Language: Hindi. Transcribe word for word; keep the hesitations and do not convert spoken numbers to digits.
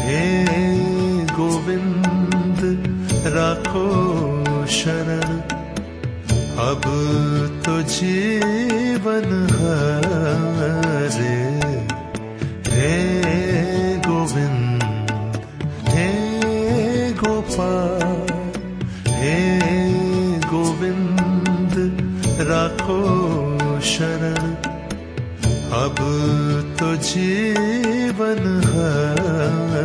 हे गोविंद राखो शरण, अब तो जीवन हरे। हे गोविंद हे गोपाल, हे गोविंद राखो शरण, अब तो जीवन है।